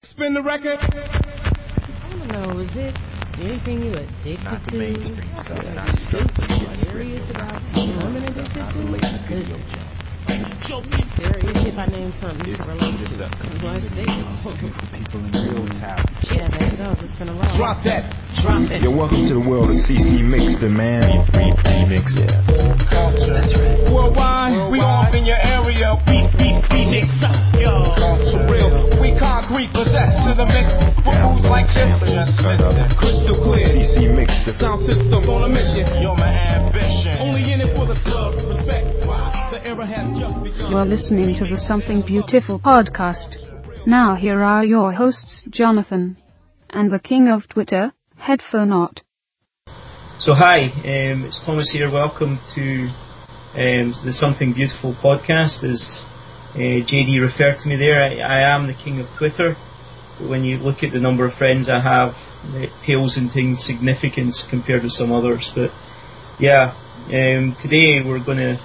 Spin the record. I don't know, is it anything you addicted to? Serious about becoming addicted to? Goodness. Serious if I name something you can relate to. I'm going to say For people in real town. yeah, baby dolls, it's finna roll. Drop that. Drop it. Yo, welcome to the world of CC Mixter, man. Remix, yeah. That's right. Worldwide, we off in your area. We mix up, yo. For real, we concrete possessed to the mix. Rules like this, just listen. Crystal clear. CC Mixter. Sound system on a mission. You're my ambition. Only in it for the club. Respect. Why? The era has just begun. You are listening to the Something Beautiful podcast. Now here are your hosts, Jonathan and the king of Twitter, Headphone Art. So hi, it's Thomas here. Welcome to the Something Beautiful podcast. As JD referred to me there, I am the king of Twitter. But when you look at the number of friends I have, it pales into insignificance compared to some others. But yeah, today we're going to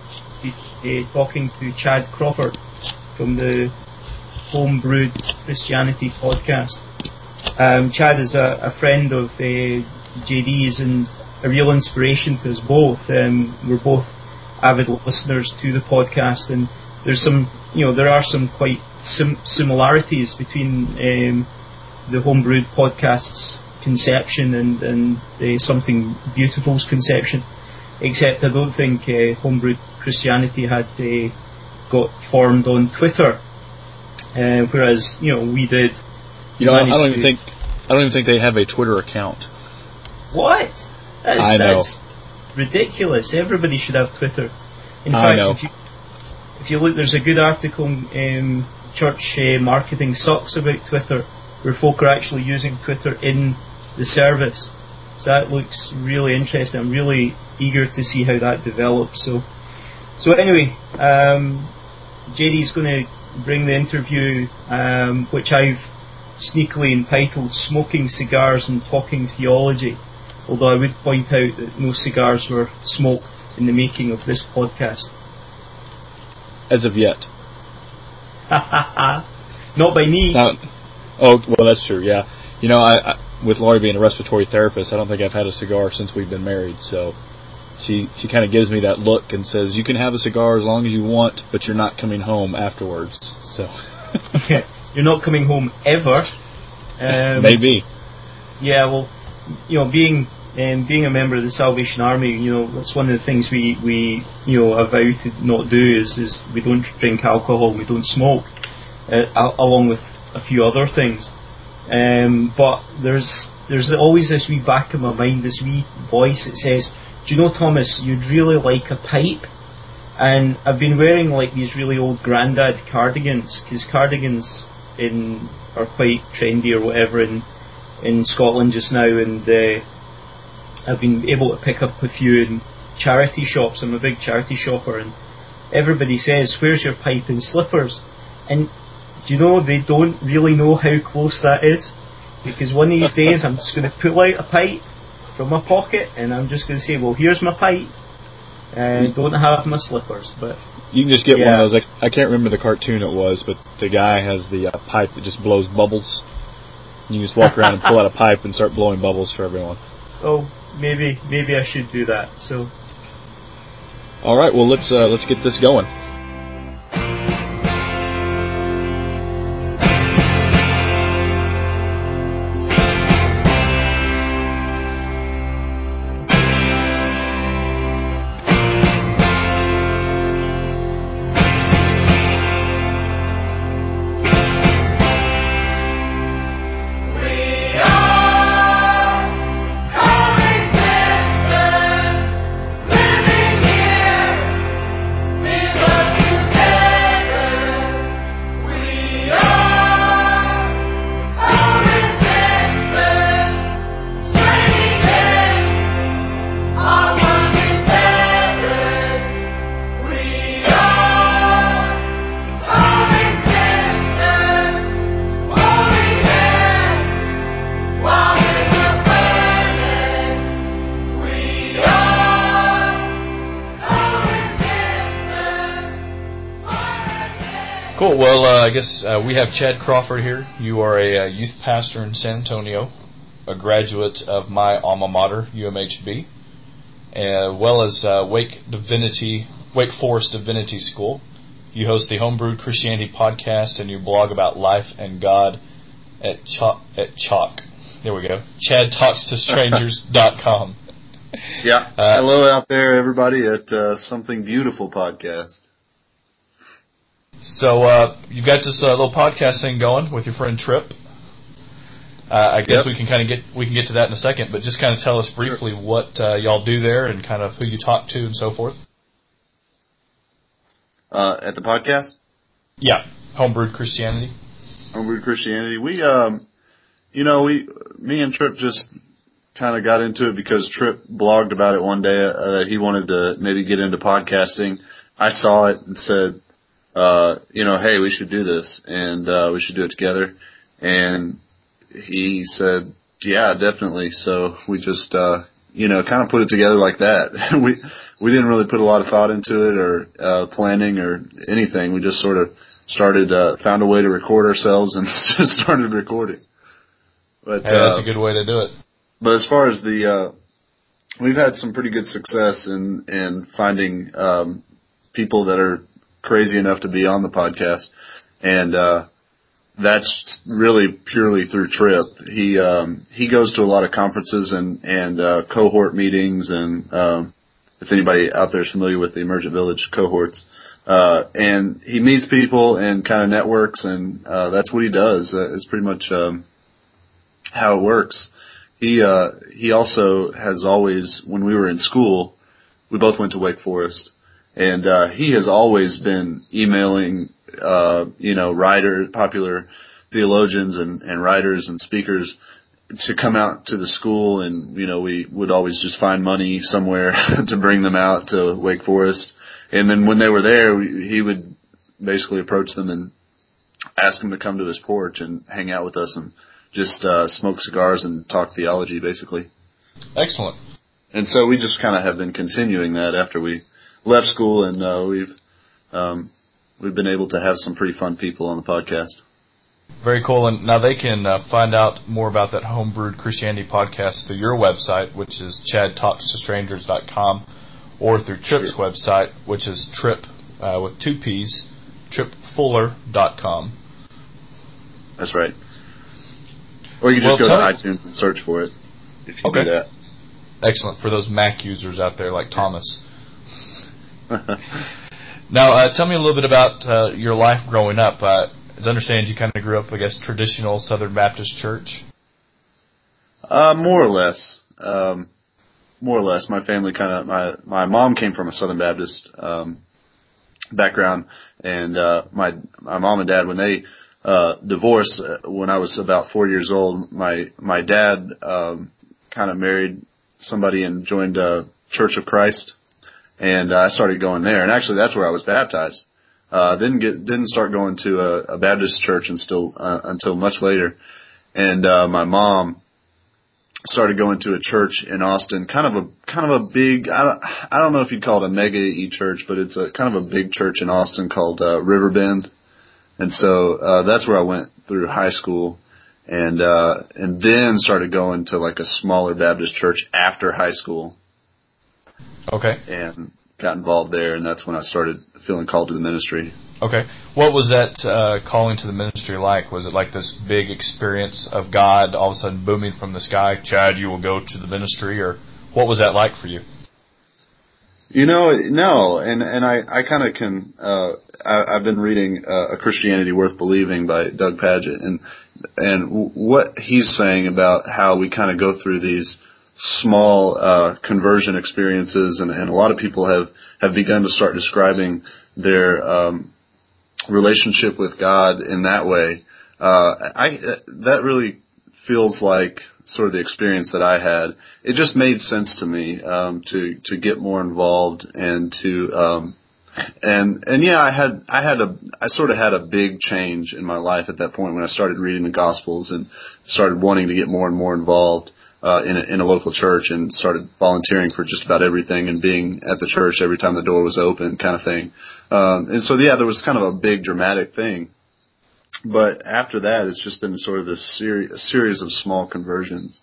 be talking to Chad Crawford from the Homebrewed Christianity podcast. Chad is a friend of JD's and a real inspiration to us both. We're both avid listeners to the podcast, and there are some quite similarities between the Homebrewed podcast's conception and Something Beautiful's conception. Except I don't think Homebrewed Christianity had got formed on Twitter, whereas we did. I don't even think they have a Twitter account. What? That's ridiculous. Everybody should have Twitter. In fact, if you look, there's a good article in Church Marketing Sucks about Twitter, where folk are actually using Twitter in the service. So that looks really interesting. I'm really eager to see how that develops. So anyway, JD's going to bring the interview, which I've sneakily entitled Smoking Cigars and Talking Theology, although I would point out that no cigars were smoked in the making of this podcast. As of yet. Not by me. Well, that's true, yeah. I with Laurie being a respiratory therapist, I don't think I've had a cigar since we've been married, so she kind of gives me that look and says, you can have a cigar as long as you want, but you're not coming home afterwards, so... You're not coming home ever. Maybe. Yeah, well, being a member of the Salvation Army, that's one of the things we vow to not do is we don't drink alcohol, we don't smoke, along with a few other things. But there's always this wee back of my mind, this wee voice that says, do you know, Thomas, you'd really like a pipe? And I've been wearing like these really old grandad cardigans, because cardigans are quite trendy or whatever in Scotland just now, and I've been able to pick up a few in charity shops. I'm a big charity shopper, and everybody says, where's your pipe and slippers? And do you know, they don't really know how close that is, because one of these days I'm just going to pull out a pipe from my pocket and I'm just going to say, well, here's my pipe. Don't have my slippers, but you can just get one of those. I can't remember the cartoon it was, but the guy has the pipe that just blows bubbles. You can just walk around and pull out a pipe and start blowing bubbles for everyone. Oh, maybe I should do that. So, all right, well let's get this going. Living here, we Cool. Well, I guess we have Chad Crawford here. You are a youth pastor in San Antonio, a graduate of my alma mater, UMHB, as well as Wake Forest Divinity School. You host the Homebrewed Christianity podcast, and you blog about life and God at Chalk. There we go. ChadTalksToStrangers.com. Yeah. Hello out there, everybody, at Something Beautiful podcast. So you've got this little podcast thing going with your friend Trip. I guess we can get to that in a second, but just kind of tell us briefly what y'all do there and kind of who you talk to and so forth. At the podcast? Yeah, Homebrewed Christianity. Homebrewed Christianity. Me and Trip just kind of got into it because Trip blogged about it one day that he wanted to maybe get into podcasting. I saw it and said, hey, we should do this, and we should do it together. And he said, yeah, definitely. So we just, kind of put it together like that. We didn't really put a lot of thought into it or planning or anything. We just sort of started, found a way to record ourselves and just started recording. But hey, that's a good way to do it. But as far as we've had some pretty good success in finding people that are crazy enough to be on the podcast, and that's really purely through Trip. He goes to a lot of conferences and cohort meetings, and if anybody out there is familiar with the Emergent Village cohorts, and he meets people and kind of networks, and that's what he does. It's pretty much how it works. He also has always, when we were in school, we both went to Wake Forest. And he has always been emailing, popular theologians and writers and speakers to come out to the school, and we would always just find money somewhere to bring them out to Wake Forest. And then when they were there, he would basically approach them and ask them to come to his porch and hang out with us and just smoke cigars and talk theology, basically. Excellent. And so we just kind of have been continuing that after we left school, and we've been able to have some pretty fun people on the podcast. Very cool. And now they can find out more about that Homebrewed Christianity podcast through your website, which is ChadTalksToStrangers.com, or through Trip's website, which is Trip with 2 P's, TripFuller.com. That's right. Or you can just go to iTunes and search for it if you do that. Excellent. For those Mac users out there like Thomas. Now, tell me a little bit about your life growing up. As I understand, you kind of grew up, I guess, traditional Southern Baptist church? More or less. More or less. My family my mom came from a Southern Baptist background, and my mom and dad, when they divorced when I was about 4 years old, my dad kind of married somebody and joined Church of Christ. And I started going there, and actually that's where I was baptized. Didn't start going to a Baptist church until much later. And my mom started going to a church in Austin, kind of a big, I don't know if you'd call it a mega church, but it's a kind of a big church in Austin called Riverbend. And so that's where I went through high school, and then started going to like a smaller Baptist church after high school. Okay. And got involved there, and that's when I started feeling called to the ministry. Okay. What was that calling to the ministry like? Was it like this big experience of God all of a sudden booming from the sky, Chad, you will go to the ministry, or what was that like for you? No, and I kind of can, I've been reading A Christianity Worth Believing by Doug Pagitt, and what he's saying about how we kind of go through these small conversion experiences, and a lot of people have begun to start describing their relationship with God in that way. That really feels like sort of the experience that I had. It just made sense to me to get more involved and to I sort of had a big change in my life at that point when I started reading the Gospels and started wanting to get more and more involved. in a local church, and started volunteering for just about everything and being at the church every time the door was open, kind of thing. And so, yeah, there was kind of a big dramatic thing. But after that, it's just been sort of this series of small conversions,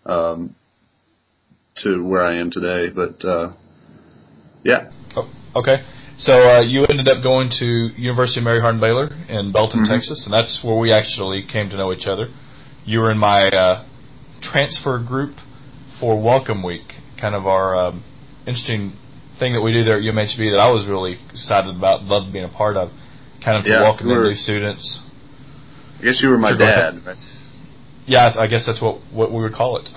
to where I am today. But, yeah. Oh, okay. So, you ended up going to University of Mary Hardin-Baylor in Belton, Texas, and that's where we actually came to know each other. You were in my, transfer group for Welcome Week, kind of our, interesting thing that we do there at UMHB that I was really excited about, loved being a part of, kind of to welcome in new students. I guess you were my dad, right? Yeah, I guess that's what we would call it.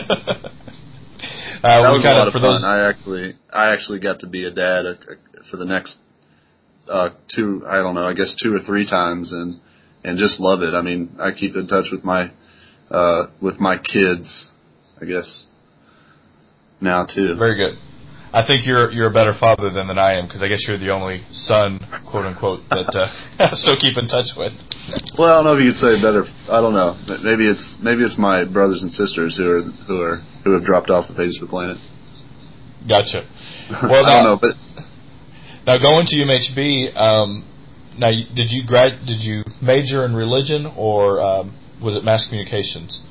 That was a lot of fun. I actually got to be a dad for the next 2 or 3 times, and just love it. I mean, I keep in touch with my kids, I guess, now too. Very good. I think you're a better father than I am, because I guess you're the only son, quote unquote, that I still keep in touch with. Well, I don't know if you could say better. I don't know. Maybe it's my brothers and sisters who have dropped off the face of the planet. Gotcha. Well, I don't know, but now going to UMHB. Now, did you major in religion, or was it mass communications?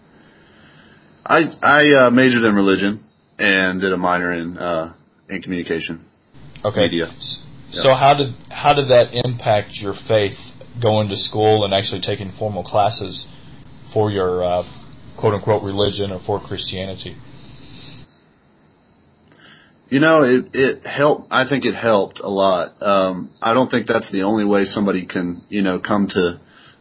I majored in religion and did a minor in communication. Okay. Media. So how did that impact your faith, going to school and actually taking formal classes for your quote unquote religion or for Christianity? You know, it helped. I think it helped a lot. I don't think that's the only way somebody can, come to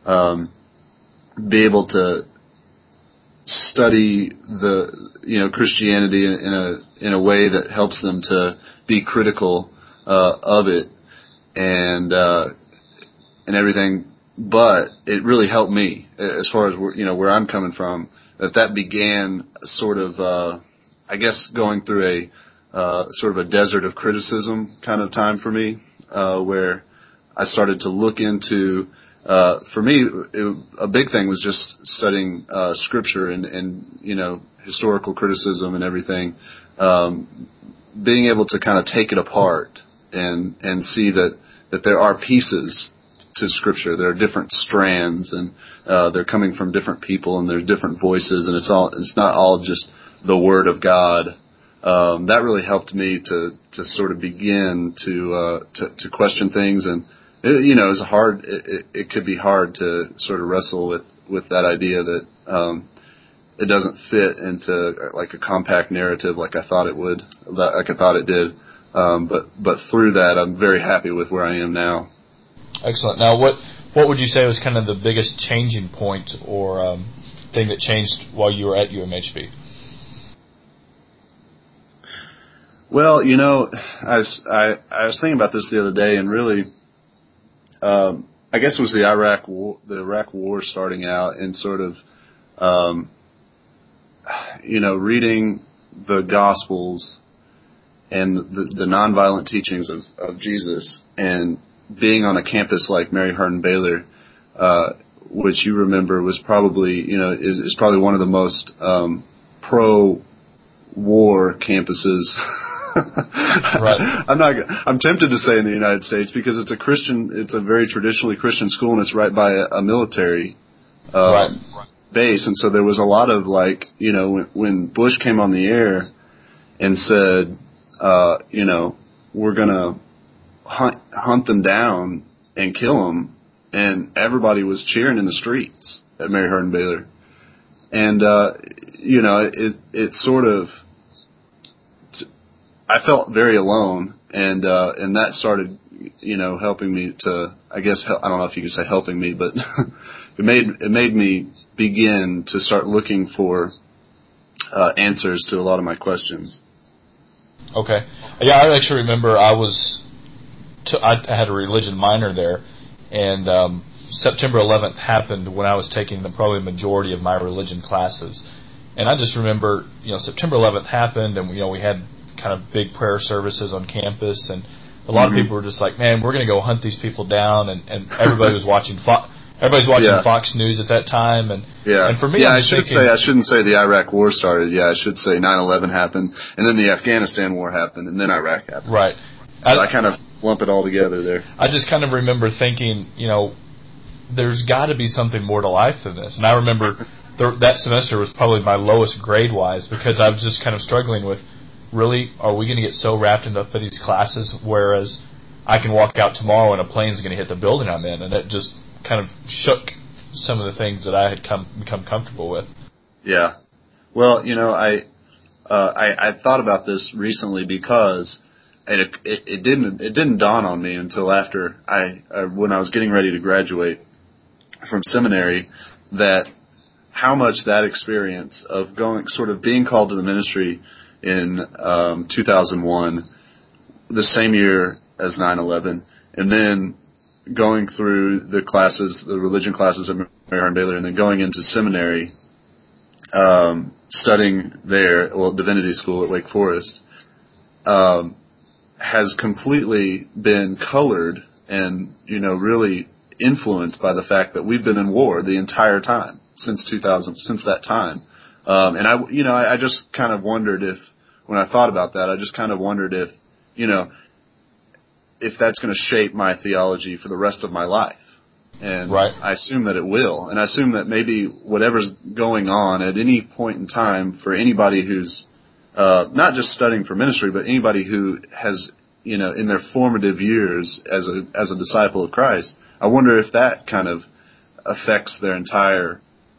be able to study the Christianity in a way that helps them to be critical of it and everything. But it really helped me as far as where I'm coming from. That began sort of I guess going through a sort of a desert of criticism kind of time for me, where I started to look into. For me, a big thing was just studying scripture and historical criticism and everything. Being able to kind of take it apart and see that there are pieces to scripture. There are different strands, and they're coming from different people, and there's different voices, and it's not all just the word of God. That really helped me to sort of begin to question things, and it could be hard to sort of wrestle with that idea that it doesn't fit into like a compact narrative like I thought it would, like I thought it did. But through that, I'm very happy with where I am now. Excellent. Now, what would you say was kind of the biggest changing point or thing that changed while you were at UMHB? Well, I was thinking about this the other day, and really, I guess it was the Iraq War starting out, and sort of, reading the Gospels and the nonviolent teachings of Jesus, and being on a campus like Mary Hardin-Baylor, which you remember was probably, is probably one of the most pro-war campuses. Right. I'm tempted to say in the United States, because it's a very traditionally Christian school, and it's right by a military base. And so there was a lot of when Bush came on the air and said, we're going to hunt them down and kill them, and everybody was cheering in the streets at Mary Hardin-Baylor. And, it sort of, I felt very alone, and that started, helping me to, I guess, I don't know if you could say helping me, but it made me begin to start looking for answers to a lot of my questions. Okay. Yeah, I actually remember I had a religion minor there, and September 11th happened when I was taking probably the majority of my religion classes. And I just remember, September 11th happened, and we had kind of big prayer services on campus, and a lot of people were just like, man, we're going to go hunt these people down, and everybody was watching everybody's watching Yeah. Fox News at that time, and for me, I I'm shouldn't say the Iraq War started. Yeah, I should say 9/11 happened, and then the Afghanistan War happened, and then Iraq happened. Right. I kind of lump it all together there. I just kind of remember thinking, there's got to be something more to life than this. And I remember that semester was probably my lowest grade-wise because I was just kind of struggling with, really, are we going to get so wrapped up in these classes, whereas I can walk out tomorrow and a plane's going to hit the building I'm in, and it just kind of shook some of the things that I had become comfortable with. Yeah. Well, I thought about this recently because it didn't dawn on me until after when I was getting ready to graduate from seminary, that how much that experience of being called to the ministry in 2001, the same year as 9/11, and then going through the religion classes at Mary Hardin Baylor, and then going into seminary, studying there, divinity school at Wake Forest, has completely been colored and, really influenced by the fact that we've been in war the entire time since that time. And I just kind of wondered when I thought about that, I just kind of wondered if that's going to shape my theology for the rest of my life. And right. I assume that it will. And I assume that maybe whatever's going on at any point in time for anybody who's, not just studying for ministry, but anybody who has, in their formative years as a disciple of Christ, I wonder if that kind of affects their entire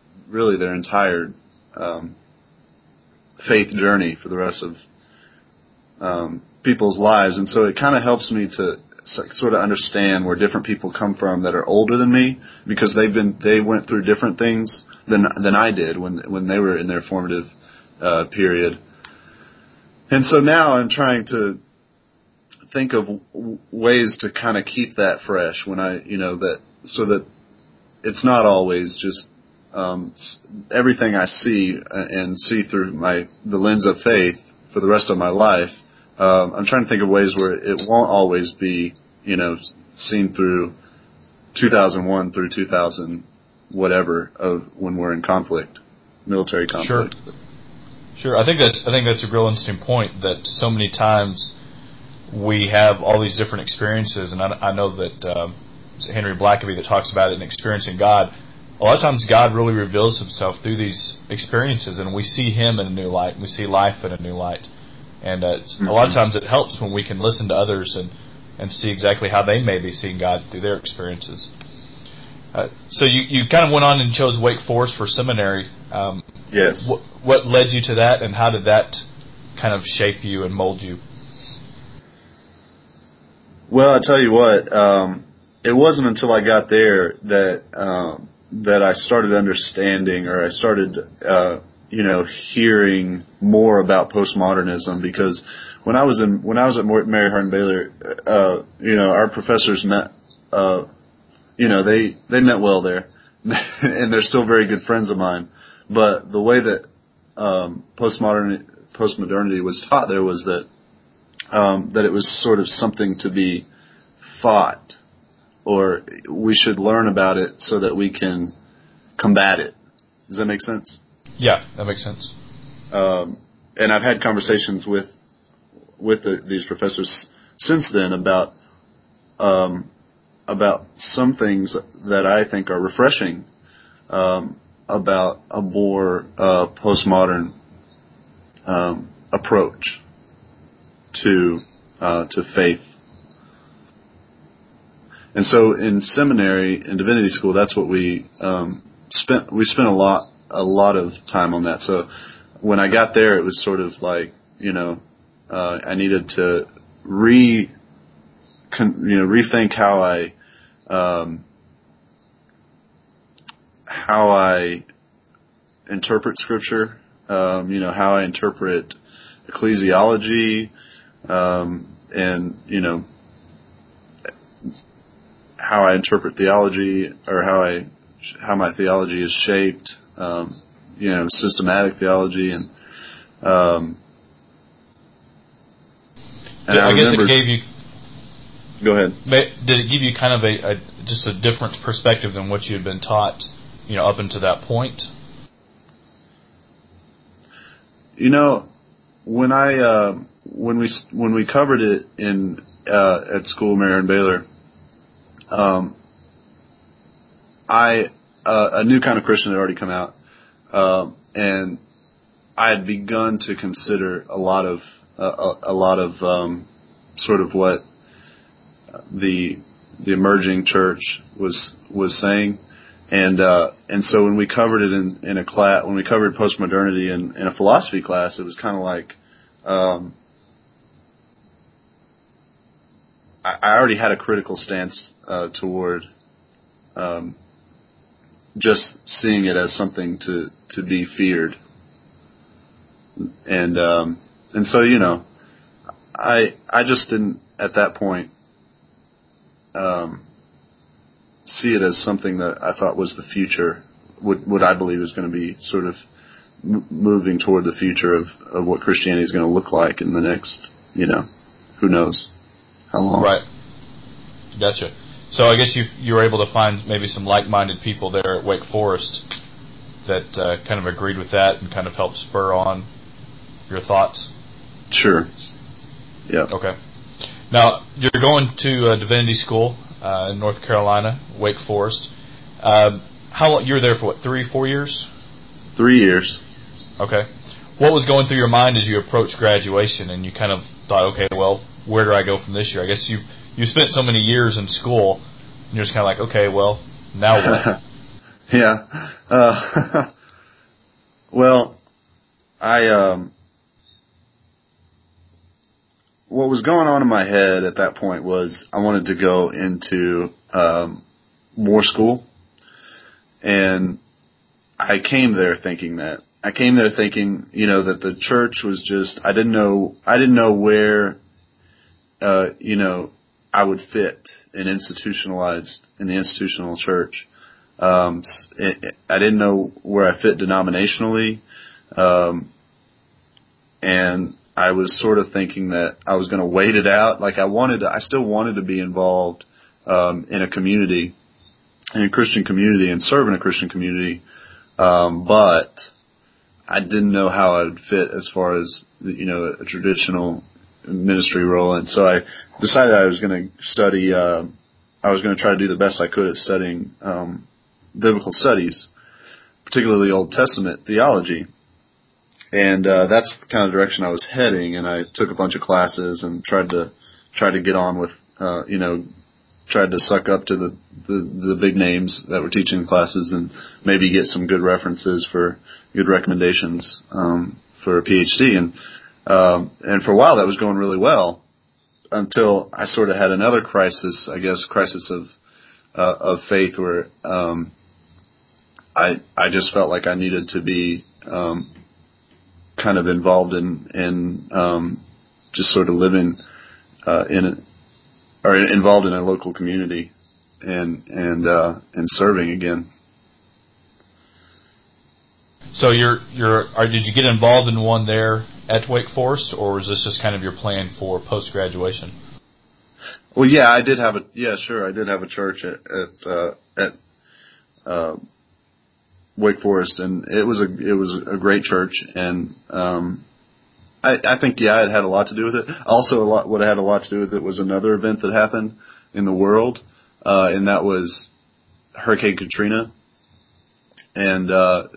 faith journey for the rest of people's lives. And so it kind of helps me to sort of understand where different people come from that are older than me, because they went through different things than I did when they were in their formative period. And so now I'm trying to think of ways to kind of keep that fresh when so that it's not always just everything I see and see through the lens of faith for the rest of my life. I'm trying to think of ways where it won't always be, seen through 2001 through 2000 whatever of when we're in conflict, military conflict. Sure. I think that's a real interesting point, that so many times we have all these different experiences, and I know that Henry Blackaby that talks about it in Experiencing God. A lot of times God really reveals himself through these experiences, and we see him in a new light, and we see life in a new light. And a lot of times it helps when we can listen to others and see exactly how they may be seeing God through their experiences. So you kind of went on and chose Wake Forest for seminary. Yes. What led you to that, and how did that kind of shape you and mold you? Well, I tell you what, it wasn't until I got there that I started understanding, or I started, hearing more about postmodernism, because when I was at Mary Hardin Baylor, our professors met, they meant well there, and they're still very good friends of mine. But the way that postmodernity was taught there was that it was sort of something to be fought, or we should learn about it so that we can combat it. Does that make sense? Yeah, that makes sense. And I've had conversations with these professors since then about some things that I think are refreshing about a more postmodern approach to faith. And so in seminary and divinity school, that's what we spent. We spent a lot of time on that. So when I got there, it was sort of like, I needed to rethink how I interpret scripture, how I interpret ecclesiology, and how I interpret theology, or how my theology is shaped, systematic theology, and I guess it gave you. Go ahead. Did it give you kind of just a different perspective than what you had been taught, up until that point? When we covered it in at school, Marion Baylor, a new kind of Christian had already come out, and I had begun to consider a lot of sort of what the emerging church was saying, and so when we covered it in a class, when we covered postmodernity in a philosophy class, it was kind of like I already had a critical stance toward just seeing it as something to be feared, and so I just didn't at that point see it as something that I thought was the future, what I believe is going to be sort of moving toward the future of what Christianity is going to look like in the next, who knows how long. Right. Gotcha. So I guess you were able to find maybe some like-minded people there at Wake Forest that kind of agreed with that and kind of helped spur on your thoughts? Sure. Yeah. Okay. Now, you're going to Divinity School in North Carolina, Wake Forest. How long? You were there for 3-4 years? 3 years. Okay. What was going through your mind as you approached graduation and you kind of thought, okay, well, where do I go from this year? I guess you spent so many years in school, and you're just kind of like, okay, well, now what? Yeah. Well, what was going on in my head at that point was I wanted to go into more school, and I came there thinking that. I came there thinking, that the church was just, I didn't know where, I would fit in the institutional church. I didn't know where I fit denominationally. And I was sort of thinking that I was going to wait it out. Like I still wanted to be involved, in a community, in a Christian community and serve in a Christian community. But I didn't know how I would fit as far as, a traditional ministry role. And so I decided I was going to study, I was going to try to do the best I could at studying, biblical studies, particularly Old Testament theology. And, that's the kind of direction I was heading. And I took a bunch of classes and tried to get on with, tried to suck up to the big names that were teaching the classes and maybe get some good references for good recommendations, for a PhD. And for a while that was going really well until I sort of had another crisis of faith where, I just felt like I needed to be, kind of involved in just sort of living, involved in a local community and serving again. So did you get involved in one there at Wake Forest, or was this just kind of your plan for post-graduation? Well, yeah, I did have a church at Wake Forest, and it was a great church, and I think it had a lot to do with it. Also, what had a lot to do with it was another event that happened in the world, and that was Hurricane Katrina, and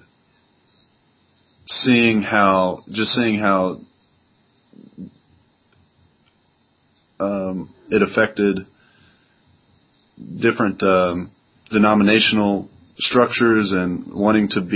seeing how it affected different denominational structures and wanting to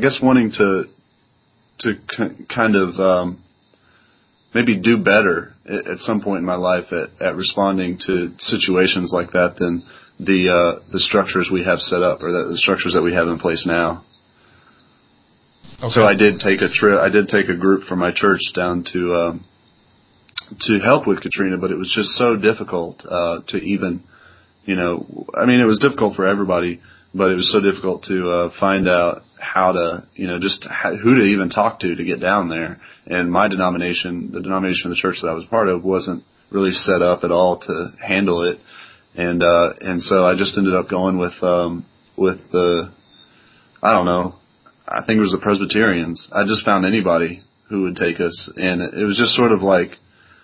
kind of maybe do better at some point in my life at responding to situations like that than the structures we have set up, or the structures that we have in place now. Okay. So I did take a group from my church down to help with Katrina, but it was just so difficult to even, it was difficult for everybody, but it was so difficult to find out how to, who to even talk to get down there. And my denomination, the denomination of the church that I was part of, wasn't really set up at all to handle it. And so I just ended up going with the, I don't know, I think it was the Presbyterians. I just found anybody who would take us. And it was just sort of like,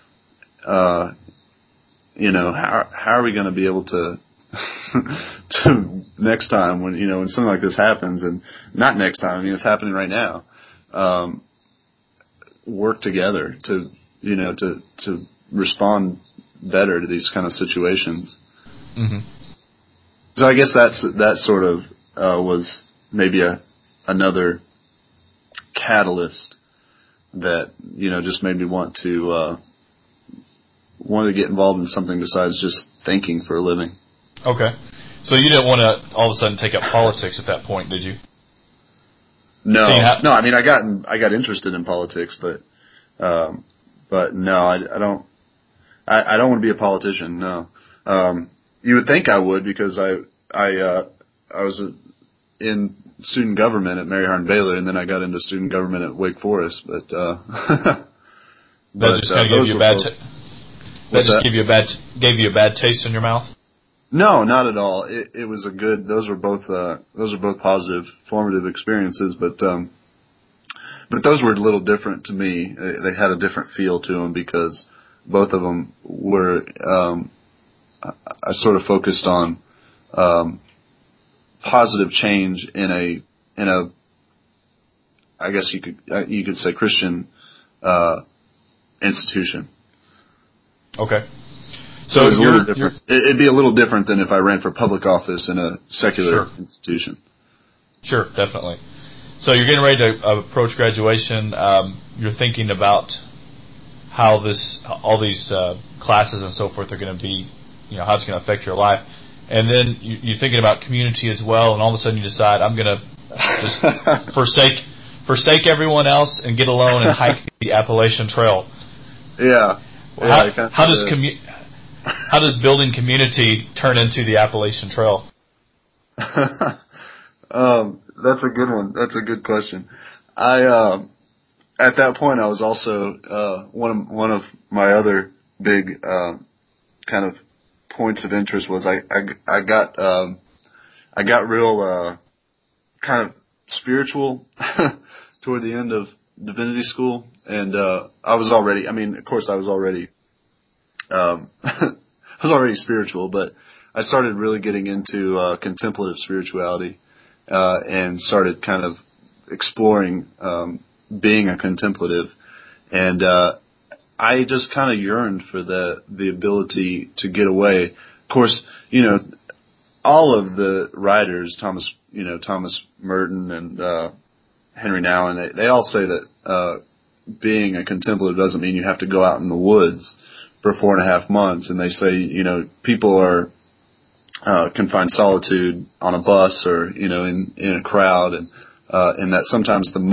you know, how are we going to be able to next time when, you know, when something like this happens, and not next time, I mean, it's happening right now, work together to, you know, to respond better to these kind of situations. Mm-hmm. So I guess that sort of, was maybe another catalyst that, you know, just made me want to get involved in something besides just thinking for a living. Okay. So you didn't want to all of a sudden take up politics at that point, did you? No, So no. I mean, I got interested in politics, but no, I don't want to be a politician. No. You would think I would, because I was in student government at Mary Hardin Baylor, and then I got into student government at Wake Forest, but that just kind of gave you a bad. That just gave you a bad taste in your mouth. No, not at all. It was a good. Those were both positive, formative experiences, but those were a little different to me. They had a different feel to them because both of them were. I sort of focused on positive change in a. I guess you could say Christian institution. Okay. So it's a little different. It'd be a little different than if I ran for public office in a secular institution. Sure, definitely. So you're getting ready to approach graduation. You're thinking about how all these classes and so forth are going to be, you know, how it's going to affect your life. And then you're thinking about community as well, and all of a sudden you decide, I'm going to just forsake everyone else and get alone and hike the Appalachian Trail. Yeah. How does building community turn into the Appalachian Trail? That's a good one. That's a good question. At that point, I was also, one of my other big, kind of points of interest was I got real, kind of spiritual toward the end of divinity school. And, I was already I was already spiritual, but I started really getting into contemplative spirituality, and started kind of exploring being a contemplative. And I just kind of yearned for the ability to get away. Of course, you know, all of the writers, Thomas Merton and Henry Nouwen, they all say that being a contemplative doesn't mean you have to go out in the woods for 4.5 months. And they say, you know, people can find solitude on a bus or, you know, in a crowd, and that sometimes the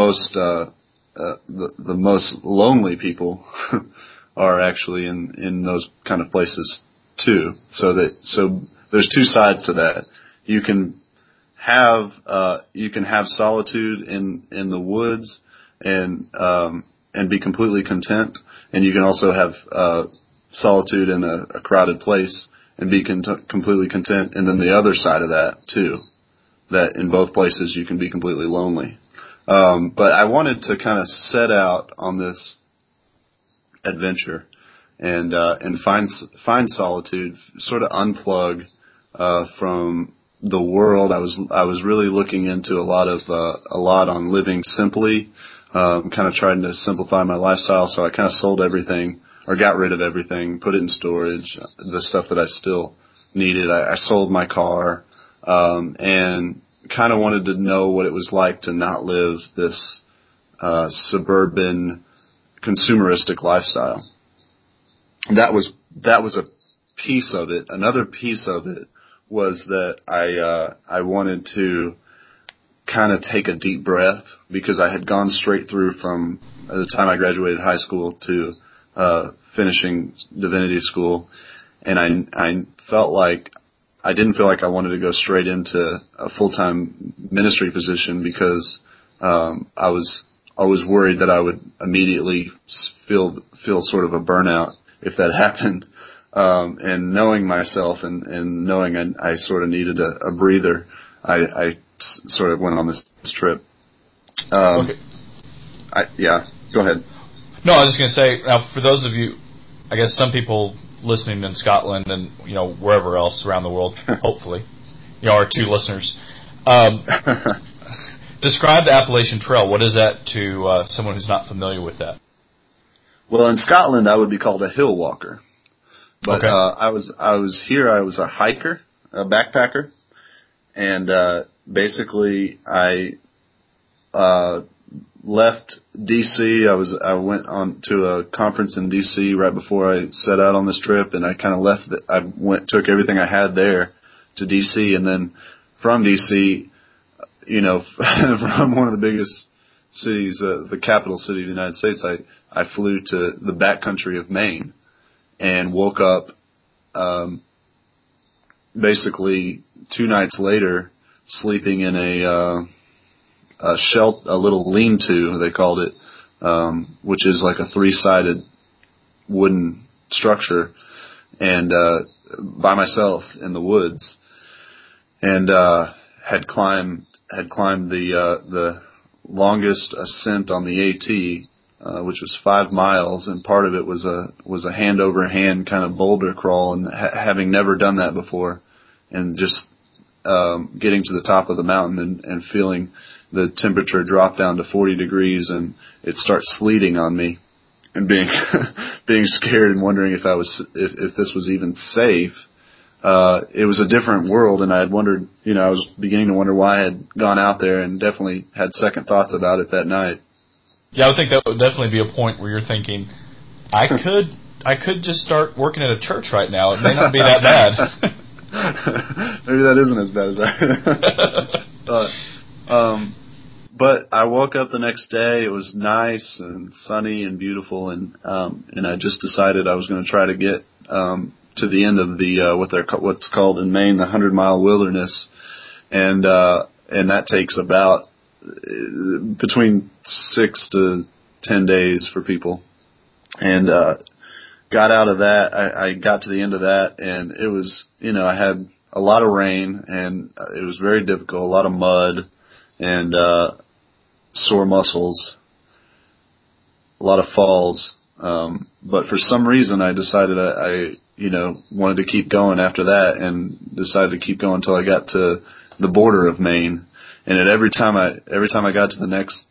most lonely people are actually in those kind of places too. So there's two sides to that. You can have solitude in the woods and be completely content, and you can also have solitude in a crowded place and be completely content. And then the other side of that too, that in both places you can be completely lonely. But I wanted to kind of set out on this adventure and find solitude, sort of unplug from the world. I was really looking into a lot on living simply, kind of trying to simplify my lifestyle. So I kind of sold everything, or got rid of everything, put it in storage, the stuff that I still needed. I sold my car, and kind of wanted to know what it was like to not live this suburban consumeristic lifestyle. That was a piece of it. Another piece of it was that I wanted to kind of take a deep breath, because I had gone straight through from the time I graduated high school to finishing divinity school, and I didn't feel like I wanted to go straight into a full-time ministry position, because I was worried that I would immediately feel sort of a burnout if that happened. And knowing myself and knowing I sort of needed a breather, I sort of went on this trip. Okay. Go ahead. No, I was just going to say, now for those of you, I guess some people listening in Scotland and, wherever else around the world, hopefully, our 2 listeners, describe the Appalachian Trail. What is that to someone who's not familiar with that? Well, in Scotland, I would be called a hill walker. But okay. I was here. I was a hiker, a backpacker, and basically I left DC. I went on to a conference in DC right before I set out on this trip, and I kind of left. Took everything I had there to DC, and then from DC, from one of the biggest cities, the capital city of the United States, I flew to the backcountry of Maine. And woke up, basically 2 nights later, sleeping in a little lean-to, they called it, which is like a 3-sided wooden structure, and, by myself in the woods, and, had climbed the longest ascent on the AT, which was 5 miles, and part of it was a hand over hand kind of boulder crawl, and having never done that before, and just getting to the top of the mountain and feeling the temperature drop down to 40 degrees and it starts sleeting on me, and being scared and wondering if this was even safe. It was a different world, and I had wondered, I was beginning to wonder why I had gone out there, and definitely had second thoughts about it that night. Yeah, I would think that would definitely be a point where you're thinking, I could just start working at a church right now. It may not be that bad. Maybe that isn't as bad as I thought. But I woke up the next day. It was nice and sunny and beautiful, and I just decided I was going to try to get to the end of the what's called in Maine the 100-mile wilderness, and that takes about between 6 to 10 days for people. And got out of that. I got to the end of that, and it was, I had a lot of rain, and it was very difficult, a lot of mud, and sore muscles, a lot of falls. But for some reason I decided I wanted to keep going after that, and decided to keep going until I got to the border of Maine. And every time I got to the next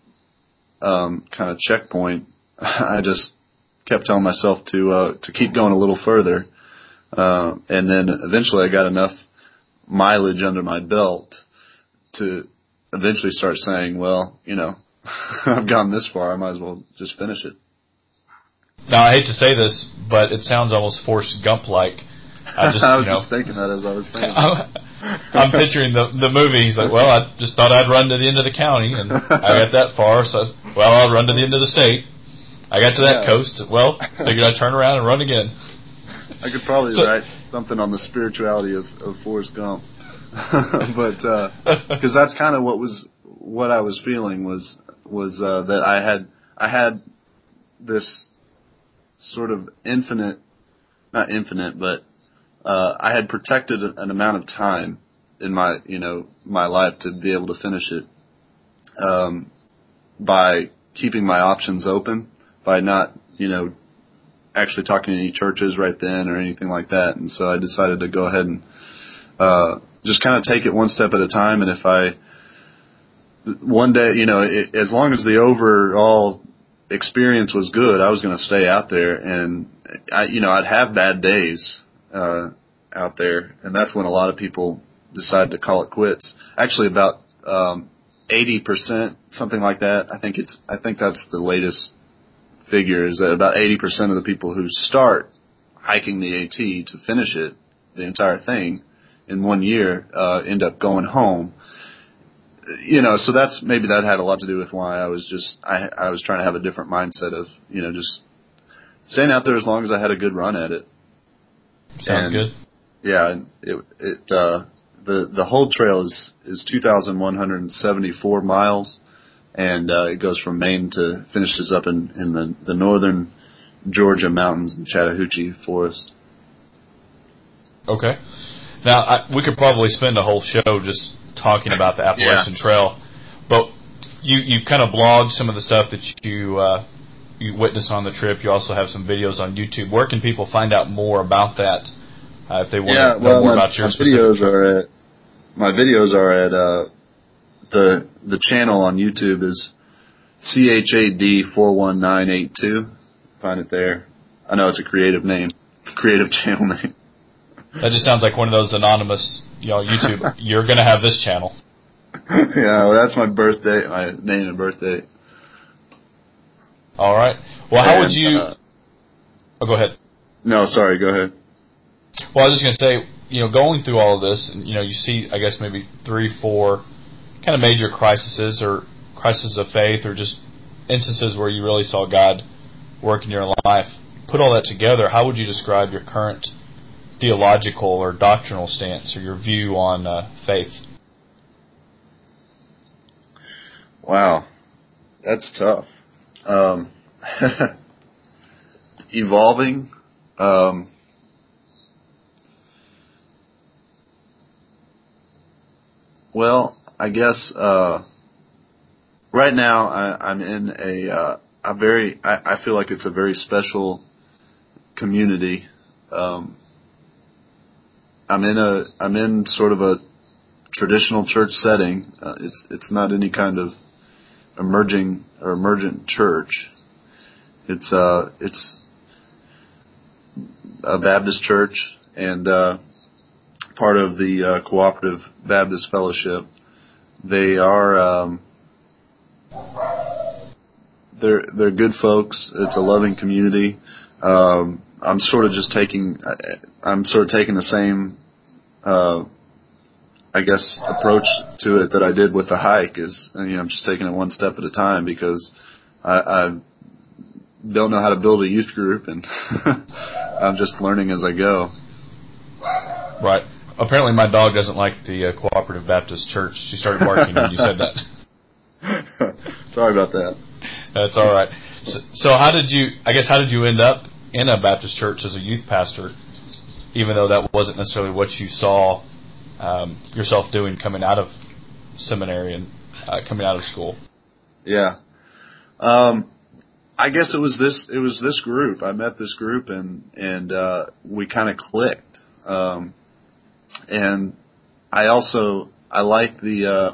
kind of checkpoint, I just kept telling myself to keep going a little further. And then eventually I got enough mileage under my belt to eventually start saying, well, I've gone this far, I might as well just finish it. Now, I hate to say this, but it sounds almost Forrest Gump-like. I was just thinking that as I was saying I'm picturing the movie. He's like, well, I just thought I'd run to the end of the county, and I got that far, so I'll run to the end of the state. I got to that coast, figured I'd turn around and run again. I could probably write something on the spirituality of Forrest Gump. But, cause that's kind of what I was feeling was that I had this sort of not infinite, but, I had protected an amount of time in my life to be able to finish it, by keeping my options open, by not, actually talking to any churches right then or anything like that. And so I decided to go ahead and, just kind of take it one step at a time. And if one day, as long as the overall experience was good, I was going to stay out there, and I'd have bad days, out there. And that's when a lot of people decide to call it quits. Actually, about, 80%, something like that. I think that's the latest figure, is that about 80% of the people who start hiking the AT to finish it, the entire thing, in 1 year, end up going home. So maybe that had a lot to do with why I was trying to have a different mindset of, just staying out there as long as I had a good run at it. Sounds good. Yeah, the whole trail is 2,174 miles, and it goes from Maine to finishes up in the northern Georgia mountains and Chattahoochee forest. Okay. Now, we could probably spend a whole show just talking about the Appalachian Trail, but you kind of blogged some of the stuff that you witnessed on the trip. You also have some videos on YouTube. Where can people find out more about that if they want to know more about your specific trip? My videos are at the channel on YouTube is CHAD41982. Find it there. I know it's a creative channel name. That just sounds like one of those anonymous, YouTube. You're going to have this channel. Yeah, well, that's my birthday, my name and birthday. All right. Well, how would you? Go ahead. No, sorry. Go ahead. Well, I was just going to say, going through all of this, and you see, I guess maybe 3-4 kind of major crises or crises of faith, or just instances where you really saw God work in your life. Put all that together. How would you describe your current theological or doctrinal stance, or your view on faith? Wow, that's tough. Evolving. Well, I guess right now I'm in I feel like it's a very special community. I'm in sort of a traditional church setting. It's not any kind of emergent church. It's a Baptist church and part of the Cooperative Baptist Fellowship. They are they're good folks. It's a loving community. I'm sort of taking the same I guess approach to it that I did with the hike. I'm just taking it one step at a time, because I don't know how to build a youth group, and I'm just learning as I go. Right. Apparently my dog doesn't like the Cooperative Baptist Church. She started barking when you said that. Sorry about that. That's all right. So how did you end up in a Baptist church as a youth pastor, even though that wasn't necessarily what you saw yourself doing coming out of seminary and coming out of school? Yeah. I guess it was this group. I met this group and we kind of clicked. And I like the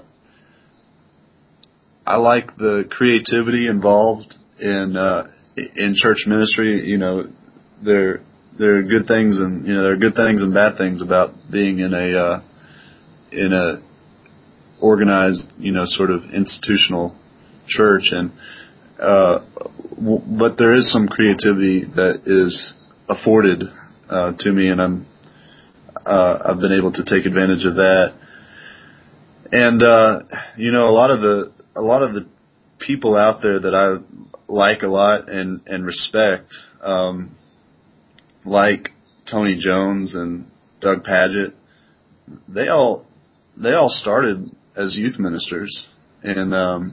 creativity involved in church ministry. There are good things and there are good things and bad things about being in a organized, sort of institutional church, and but there is some creativity that is afforded to me, and I've been able to take advantage of that. And a lot of the people out there that I like a lot and respect, like Tony Jones and Doug Pagitt, they all started as youth ministers, and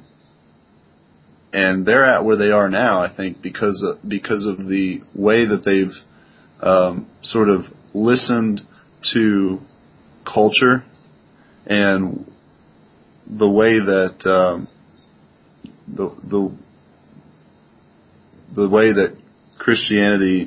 they're at where they are now, I think, because of the way that they've sort of listened to culture, and the way that the way that Christianity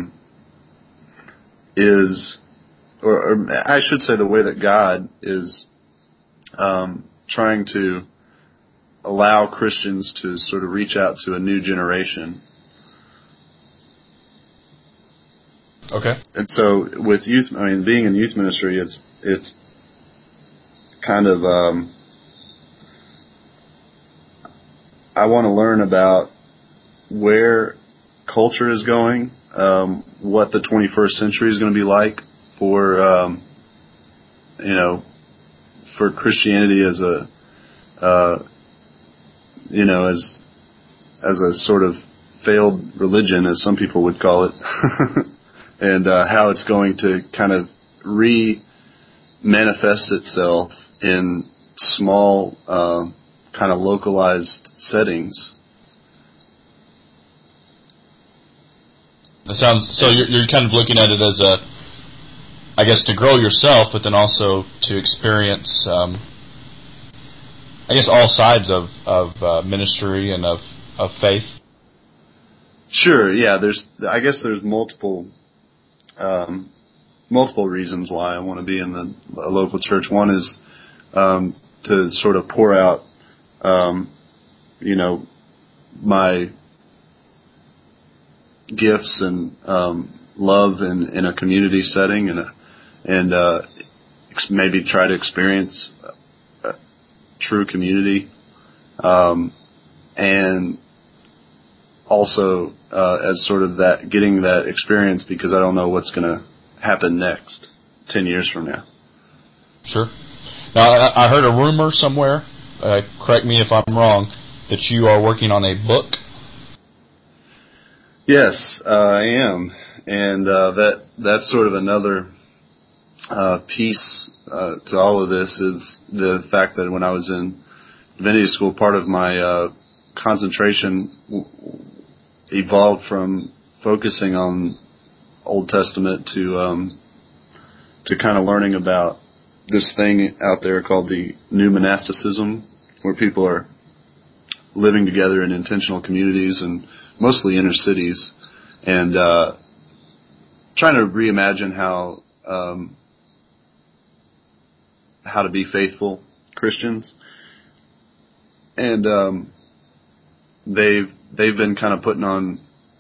is, or I should say, the way that God is trying to allow Christians to sort of reach out to a new generation. Okay. And so with youth, being in youth ministry, it's kind of, I want to learn about where culture is going, what the 21st century is going to be like for Christianity as a, as a sort of failed religion, as some people would call it, and how it's going to kind of manifest itself in small, kind of localized settings. It sounds so. You're kind of looking at it as a, I guess, to grow yourself, but then also to experience, I guess, all sides of ministry and of faith. Sure. Yeah. I guess there's multiple reasons why I want to be in a local church. One is to sort of pour out, my gifts and love in a community setting, and maybe try to experience a true community, and also as sort of that getting that experience, because I don't know what's going to happen next 10 years from now. Sure. Now I heard a rumor somewhere. Correct me if I'm wrong, that you are working on a book. Yes, I am, and that's sort of another piece to all of this, is the fact that when I was in divinity school, part of my concentration evolved from focusing on Old Testament to kind of learning about this thing out there called the new monasticism, where people are living together in intentional communities and mostly inner cities, and trying to reimagine how to be faithful Christians. And they've been kind of putting on,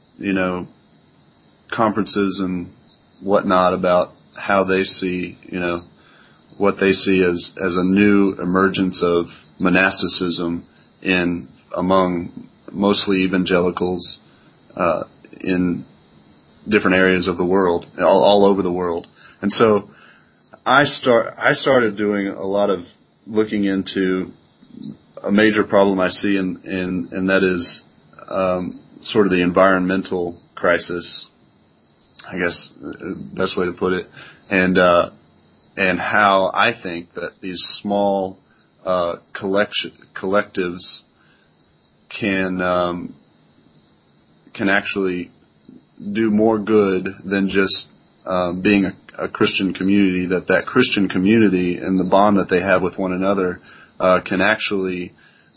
conferences and whatnot about how they see, what they see as a new emergence of monasticism among mostly evangelicals in different areas of the world, all over the world. And so I started doing a lot of looking into a major problem I see, and that is sort of the environmental crisis, I guess, best way to put it, and how I think that these small collectives can actually do more good than just being a Christian community. That Christian community and the bond that they have with one another can actually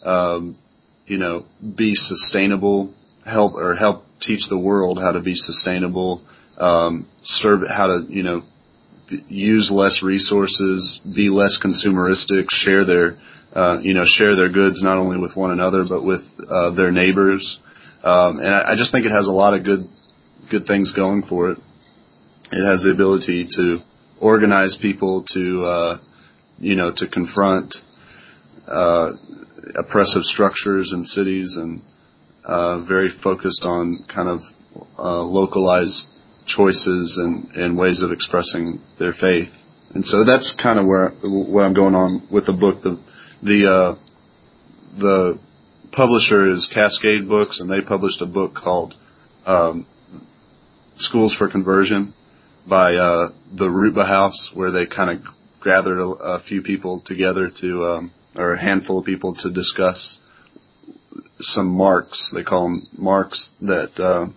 be sustainable, help teach the world how to be sustainable, how to use less resources, be less consumeristic, share their goods not only with one another but with their neighbors. And I just think it has a lot of good things going for it. It has the ability to organize people to confront oppressive structures in cities, and very focused on kind of localized choices and ways of expressing their faith. And so that's kind of where I'm going on with the book. The publisher is Cascade Books, and they published a book called Schools for Conversion by the Rutba House, where they kind of gathered a few people together or a handful of people to discuss some marks. They call them marks that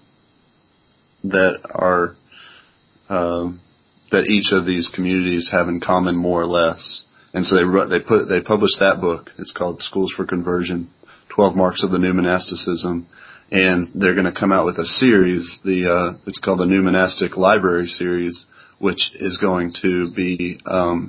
each of these communities have in common, more or less. And so they published that book. It's called Schools for Conversion, 12 Marks of the New Monasticism. And they're going to come out with a series. It's called the New Monastic Library Series, which is going to be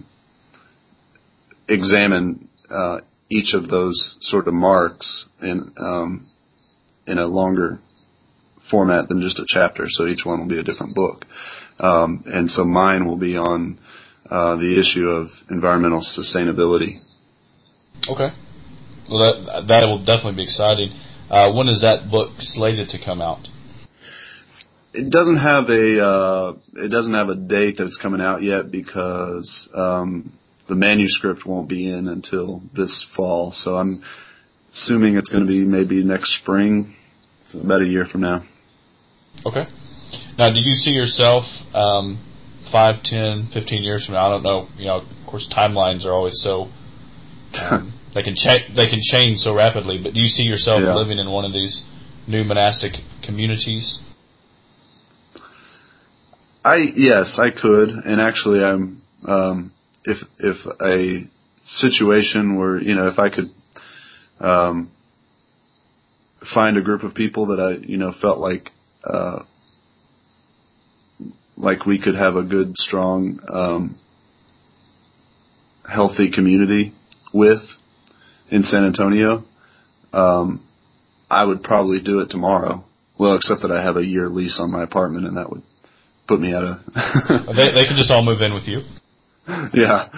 examine each of those sort of marks in a longer format than just a chapter. So each one will be a different book. And so mine will be on the issue of environmental sustainability. Okay. Well, that will definitely be exciting. When is that book slated to come out? It doesn't have a date that's coming out yet, because the manuscript won't be in until this fall. So I'm assuming it's going to be maybe next spring, so about a year from now. Okay. Now, do you see yourself 5, 10, 15 years from now? I don't know. Of course, timelines are always so they can change so rapidly. But do you see yourself living in one of these new monastic communities? Yes, I could, and actually, I'm if a situation where if I could find a group of people that I felt like we could have a good, strong, healthy community with in San Antonio, I would probably do it tomorrow. Well, except that I have a year lease on my apartment, and that would put me at a. They can just all move in with you. Yeah.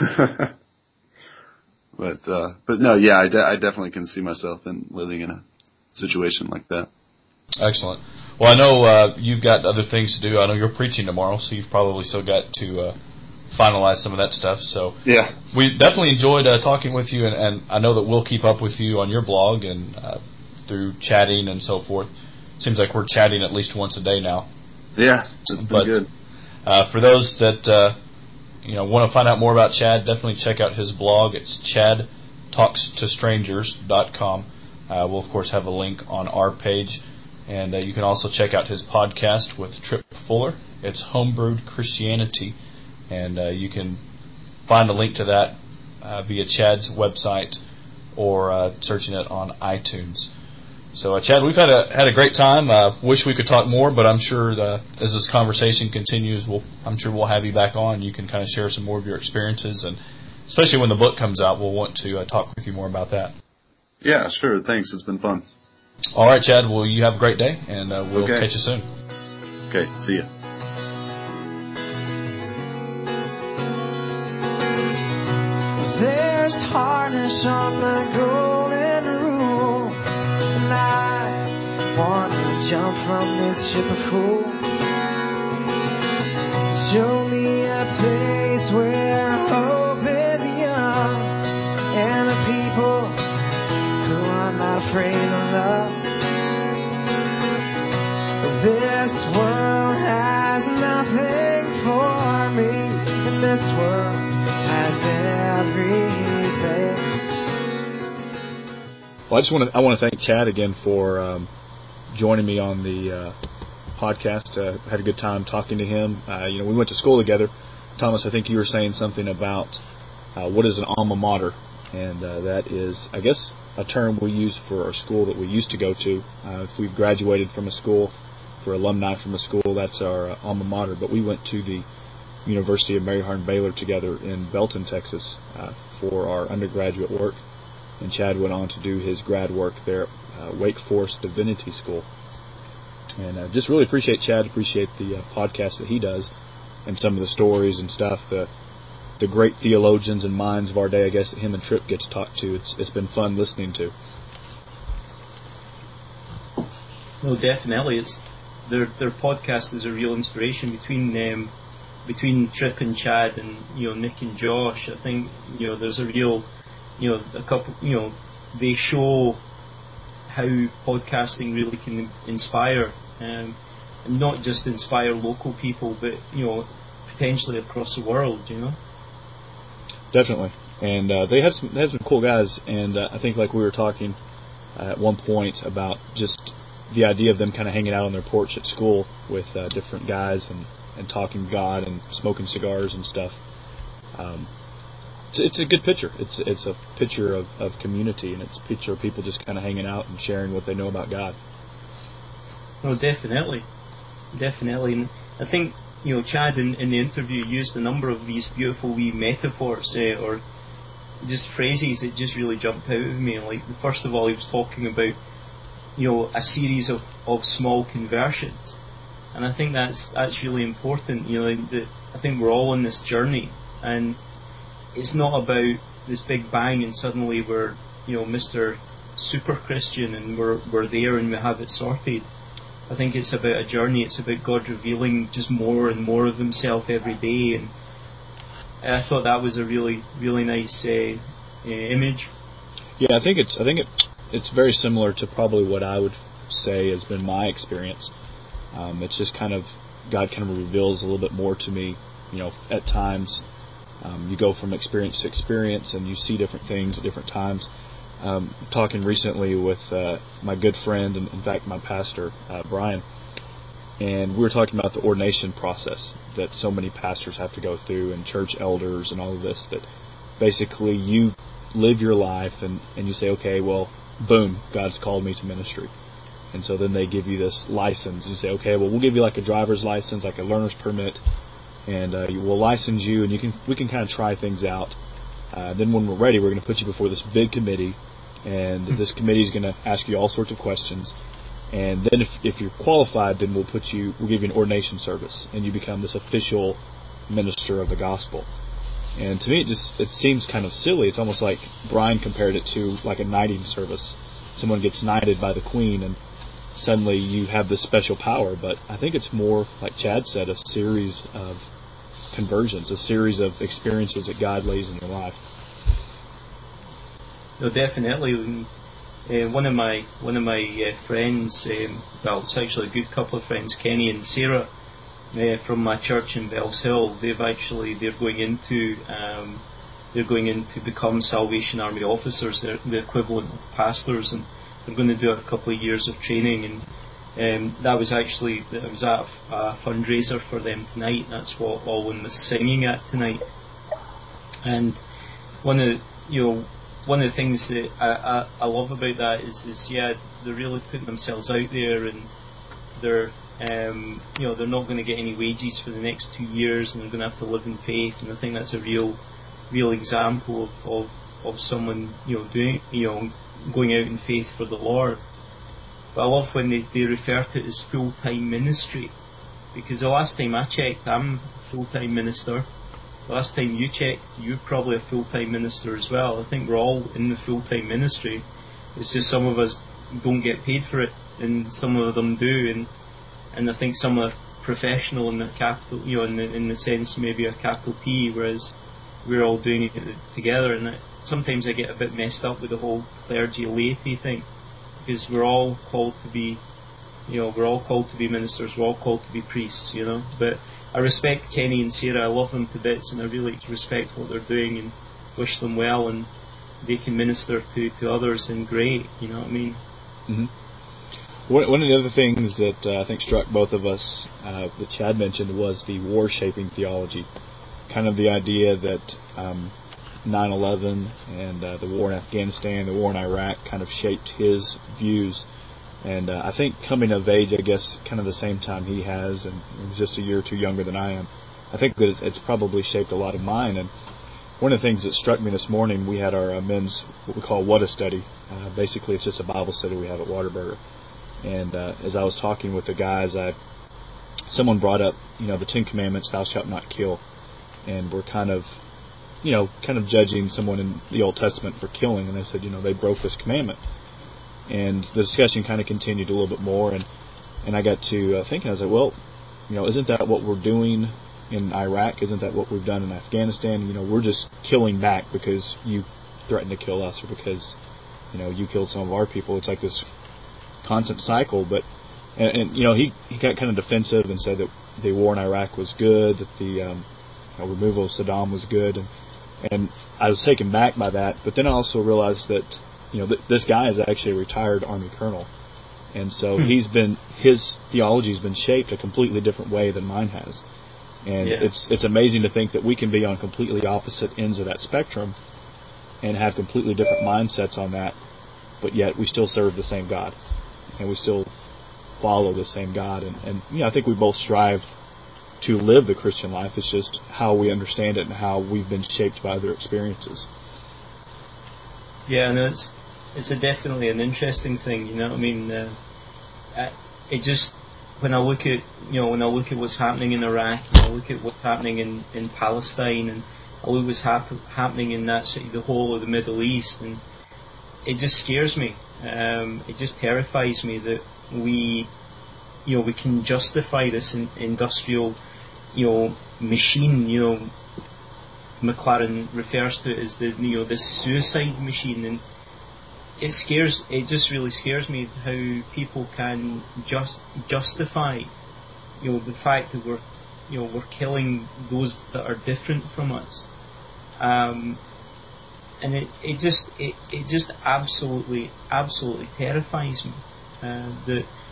But no, yeah, I definitely can see myself in living in a situation like that. Excellent. Well, I know you've got other things to do. I know you're preaching tomorrow, so you've probably still got to finalize some of that stuff. So yeah, we definitely enjoyed talking with you, and I know that we'll keep up with you on your blog and through chatting and so forth. Seems like we're chatting at least once a day now. Yeah, it's been good. For those that want to find out more about Chad, definitely check out his blog. It's chadtalkstostrangers.com. We'll of course have a link on our page, and you can also check out his podcast with Trip Fuller. It's Homebrewed Christianity, and you can find a link to that via Chad's website or searching it on iTunes. So, Chad, we've had a great time. Wish we could talk more, but I'm sure as this conversation continues, I'm sure we'll have you back on. You can kind of share some more of your experiences, and especially when the book comes out, we'll want to talk with you more about that. Yeah, sure. Thanks. It's been fun. All right, Chad. Well, you have a great day, and we'll catch you soon. Okay. See ya. There's tarnish on the golden rule, and I wanna jump from this ship of fools. Show me a place where hope is young, and a people who are not afraid of love. This world has nothing for me, and this world has everything. Well, I want to thank Chad again for joining me on the podcast. Had a good time talking to him. We went to school together. Thomas, I think you were saying something about what is an alma mater, and that is, I guess, a term we use for our school that we used to go to. If we've graduated from a school, for alumni from a school, that's our alma mater. But we went to the University of Mary Hardin Baylor together in Belton, Texas, for our undergraduate work, and Chad went on to do his grad work there at Wake Forest Divinity School. And just really appreciate Chad, appreciate the podcast that he does, and some of the stories and stuff, the great theologians and minds of our day, I guess, that him and Tripp get to talk to. It's been fun listening to. No, definitely. Their podcast is a real inspiration between Tripp and Chad and Nick and Josh. I think there's a real a couple they show how podcasting really can inspire and not just inspire local people, but potentially across the world. Definitely, and they have some cool guys, and I think like we were talking at one point about just the idea of them kind of hanging out on their porch at school with different guys and talking God and smoking cigars and stuff. It's a good picture. It's a picture of community, and it's a picture of people just kind of hanging out and sharing what they know about God. Oh, definitely. And I think Chad in the interview used a number of these beautiful wee metaphors or just phrases that just really jumped out of me. Like, first of all, he was talking about a series of small conversions. And I think that's really important. I think we're all on this journey, and it's not about this big bang and suddenly we're Mr. Super Christian and we're there and we have it sorted. I think it's about a journey. It's about God revealing just more and more of Himself every day, and I thought that was a really, really nice image. Yeah, I think it's very similar to probably what I would say has been my experience. It's just kind of, God kind of reveals a little bit more to me, at times. You go from experience to experience and you see different things at different times. Talking recently with my good friend and in fact my pastor, Brian, and we were talking about the ordination process that so many pastors have to go through, and church elders and all of this, that basically you live your life and you say, okay, well, boom, God's called me to ministry. And so then they give you this license. You say, okay, well, we'll give you like a driver's license, like a learner's permit, and we'll license you, and we can kind of try things out. Then when we're ready, we're going to put you before this big committee, and this committee is going to ask you all sorts of questions. And then if you're qualified, then we'll give you an ordination service, and you become this official minister of the gospel. And to me, it seems kind of silly. It's almost like Brian compared it to like a knighting service. Someone gets knighted by the queen, and suddenly you have this special power. But I think it's more, like Chad said, a series of conversions, a series of experiences that God lays in your life. No, definitely. One of my friends, well, it's actually a good couple of friends, Kenny and Sarah, from my church in Bells Hill. They're going into become Salvation Army officers. They're the equivalent of pastors, and they're going to do a couple of years of training. And that was at a fundraiser for them tonight. That's what Alwyn was singing at tonight. And one of the things that I love about that is they're really putting themselves out there, and they're not going to get any wages for the next 2 years, and they're going to have to live in faith. And I think that's a real example of someone going out in faith for the Lord. But I love when they refer to it as full-time ministry, because the last time I checked, I'm a full-time minister. The last time you checked, you're probably a full-time minister as well. I think we're all in the full-time ministry. It's just some of us don't get paid for it, and some of them do, and I think some are professional in the capital, in the sense maybe a capital P, whereas we're all doing it together. And sometimes I get a bit messed up with the whole clergy laity thing, because we're all called to be ministers, we're all called to be priests, But I respect Kenny and Sarah, I love them to bits, and I really respect what they're doing and wish them well, and they can minister to others, and great, you know what I mean? Mm-hmm. One of the other things that I think struck both of us, that Chad mentioned, was the war-shaping theology. Kind of the idea that 9/11 and the war in Afghanistan, the war in Iraq kind of shaped his views. And I think coming of age, I guess, kind of the same time he has, and he's just a year or two younger than I am, I think that it's probably shaped a lot of mine. And one of the things that struck me this morning, we had our men's, what we call What a Study. Basically, it's just a Bible study we have at Whataburger. And as I was talking with the guys, someone brought up, the 10 Commandments, thou shalt not kill. And we're kind of judging someone in the Old Testament for killing. And they said, they broke this commandment. And the discussion kind of continued a little bit more, and I got to thinking, I was like, well, isn't that what we're doing in Iraq? Isn't that what we've done in Afghanistan? We're just killing back because you threatened to kill us, or because, you killed some of our people. It's like this constant cycle. But, and he got kind of defensive and said that the war in Iraq was good, that the removal of Saddam was good, and I was taken back by that. But then I also realized that this guy is actually a retired Army colonel, and so his theology has been shaped a completely different way than mine has, and it's amazing to think that we can be on completely opposite ends of that spectrum and have completely different mindsets on that, but yet we still serve the same God, and we still follow the same God, and I think we both strive to live the Christian life. It's just how we understand it and how we've been shaped by other experiences. Yeah, no, it's definitely an interesting thing, you know what I mean? It just, when I look at what's happening in Iraq, and I look at what's happening in Palestine, and I look what's happening in that sort of the whole of the Middle East, and it just scares me. It just terrifies me that we can justify this industrial, machine, McLaren refers to it as this suicide machine, and it just really scares me how people can justify, the fact that we're killing those that are different from us, and it just absolutely terrifies me, that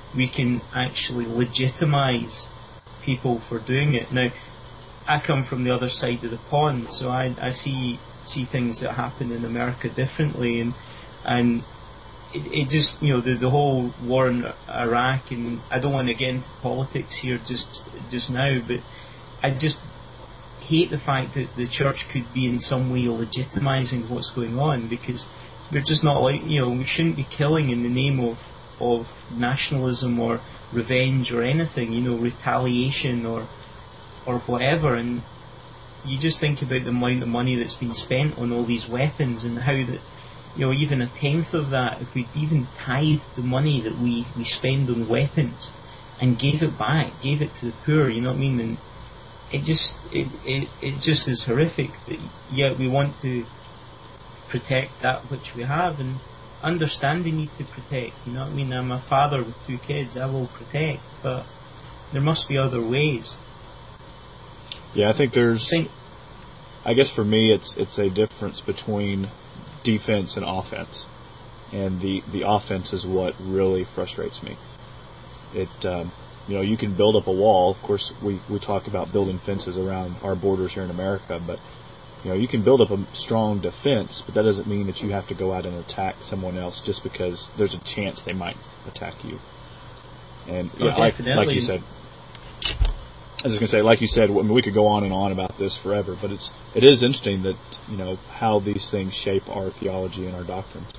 we can actually legitimize people for doing it. Now, I come from the other side of the pond, so I see things that happen in America differently, and it just, the whole war in Iraq, and I don't want to get into politics here just now, but I just hate the fact that the church could be in some way legitimizing what's going on, because we're just not we shouldn't be killing in the name of nationalism or revenge or anything, retaliation or whatever. And you just think about the amount of money that's been spent on all these weapons, and how that, even a tenth of that, if we'd even tithed the money that we spend on weapons and gave it back, gave it to the poor, you know what I mean? And it just is horrific. But yet we want to protect that which we have, and understand the need to protect, you know what I mean? I'm a father with 2 kids, I will protect, but there must be other ways. Yeah, I guess for me it's a difference between defense and offense, and the offense is what really frustrates me. You can build up a wall. Of course, we talk about building fences around our borders here in America, but you can build up a strong defense, but that doesn't mean that you have to go out and attack someone else just because there's a chance they might attack you. And like you said, I was just going to say, like you said, we could go on and on about this forever, but it is interesting that, how these things shape our theology and our doctrines.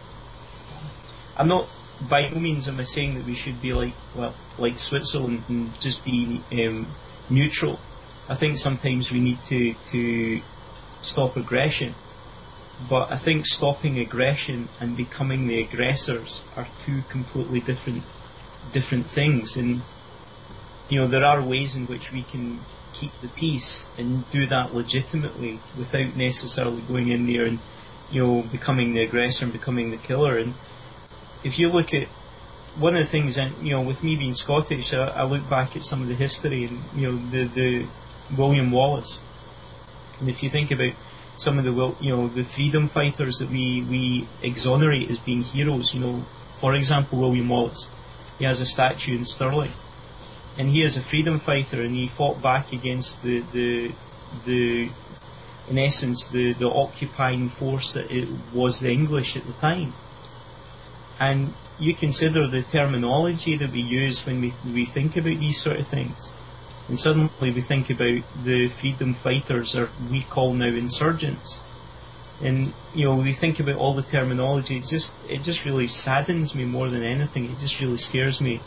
I'm not, by no means am I saying that we should be like Switzerland and just be neutral. I think sometimes we need to stop aggression, but I think stopping aggression and becoming the aggressors are two completely different things. And there are ways in which we can keep the peace and do that legitimately without necessarily going in there and becoming the aggressor and becoming the killer. And if you look at one of the things, and with me being Scottish, I look back at some of the history, and the William Wallace, and if you think about some of the freedom fighters that we exonerate as being heroes, for example, William Wallace, he has a statue in Stirling. And he is a freedom fighter, and he fought back against the in essence, the occupying force that it was the English at the time. And you consider the terminology that we use when we think about these sort of things, and suddenly we think about the freedom fighters, or we call now insurgents. And we think about all the terminology. It just really saddens me more than anything. It just really scares me.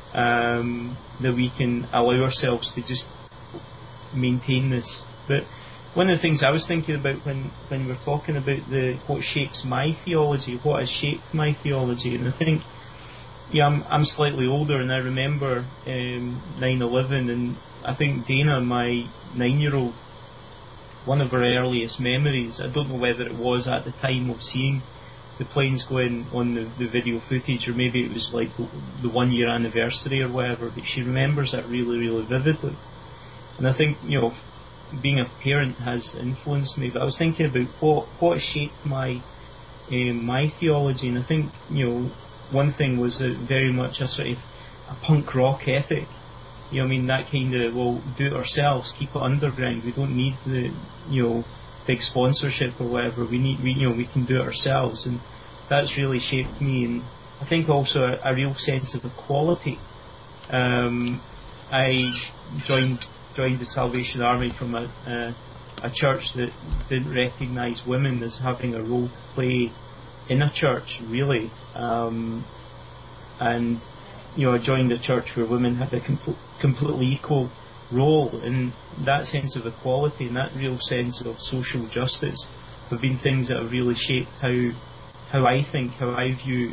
That we can allow ourselves to just maintain this. But one of the things I was thinking about when we're talking about what shapes my theology, what has shaped my theology, and I think, I'm slightly older, and I remember 9/11, and I think Dana, my 9-year-old, one of her earliest memories, I don't know whether it was at the time of seeing the planes going on the video footage, or maybe it was like the 1-year anniversary or whatever, but she remembers that really, really vividly. And I think, being a parent has influenced me, but I was thinking about what shaped my theology, and I think, one thing was very much a sort of a punk rock ethic. That kind of, do it ourselves, keep it underground, we don't need the, big sponsorship or whatever. We can do it ourselves, and that's really shaped me. And I think also a real sense of equality. I joined the Salvation Army from a church that didn't recognise women as having a role to play in a church, really. And I joined a church where women had a completely equal role, and that sense of equality and that real sense of social justice have been things that have really shaped how I think, how I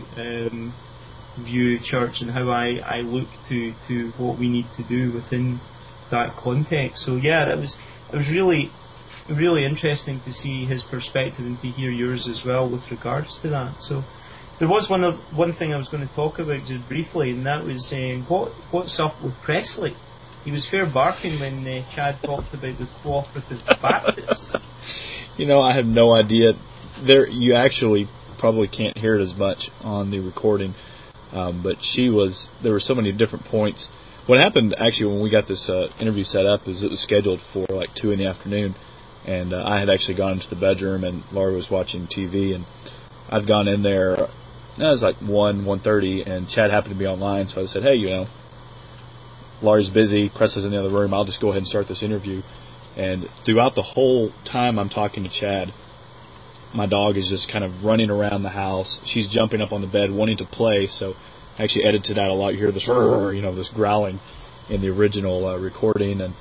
view church, and how I look to what we need to do within that context. So yeah, it was really interesting to see his perspective and to hear yours as well with regards to that. So there was one thing I was going to talk about just briefly, and that was what's up with Presley. He was fair barking when Chad talked about the Cooperative Baptists. I have no idea. You actually probably can't hear it as much on the recording. But there were so many different points. What happened actually when we got this interview set up is it was scheduled for like 2 p.m, and I had actually gone into the bedroom, and Laurie was watching TV, and I'd gone in there. It was like 1:30, and Chad happened to be online, so I said, hey, Laurie's busy, Press is in the other room, I'll just go ahead and start this interview. And throughout the whole time I'm talking to Chad, my dog is just kind of running around the house. She's jumping up on the bed wanting to play, so I actually edited out a lot. You hear this, this growling in the original recording, and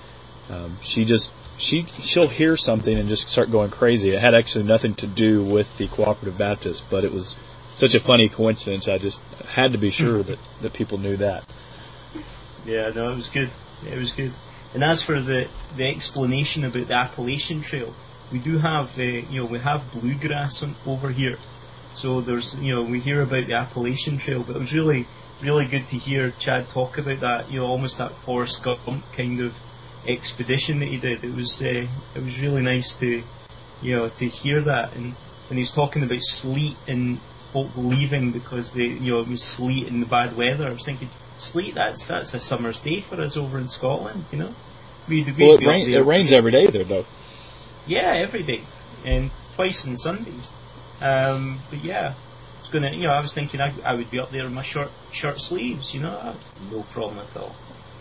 she'll hear something and just start going crazy. It had actually nothing to do with the Cooperative Baptist, but it was such a funny coincidence. I just had to be sure that people knew that. Yeah, no, it was good. It was good. And as for the explanation about the Appalachian Trail, we do have, we have bluegrass over here. So there's, we hear about the Appalachian Trail, but it was really, really good to hear Chad talk about that, almost that Forrest Gump kind of expedition that he did. It was really nice to hear that. And when he was talking about sleet and folk leaving because it was sleet and the bad weather, I was thinking, sleet, that's a summer's day for us over in Scotland, It rains every day there, though. Yeah, every day, and twice on Sundays. But yeah, it's gonna. I was thinking I would be up there in my short sleeves. No problem at all.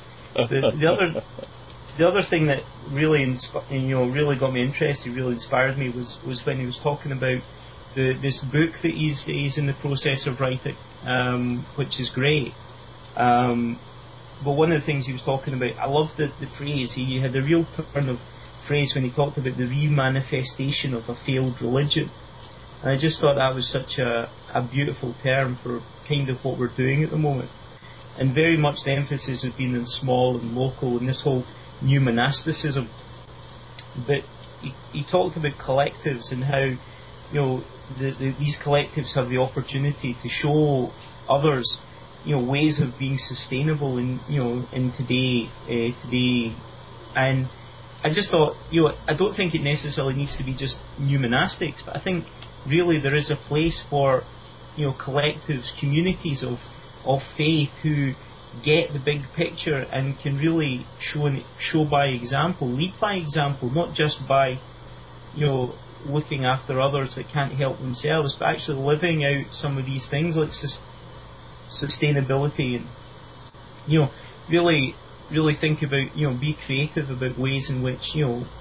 The other thing that really really got me interested, really inspired me was when he was talking about this book that he's in the process of writing, which is great. But one of the things he was talking about, I love the phrase. He had a real turn of phrase when he talked about the remanifestation of a failed religion. And I just thought that was such a beautiful term for kind of what we're doing at the moment. And very much the emphasis has been on small and local and this whole new monasticism. But he talked about collectives and how, these collectives have the opportunity to show others, ways of being sustainable in today. And I just thought, I don't think it necessarily needs to be just new monastics, but I think really there is a place for, collectives, communities of faith who get the big picture and can really show by example, lead by example, not just by, looking after others that can't help themselves, but actually living out some of these things like sustainability and, really think about, be creative about ways in which,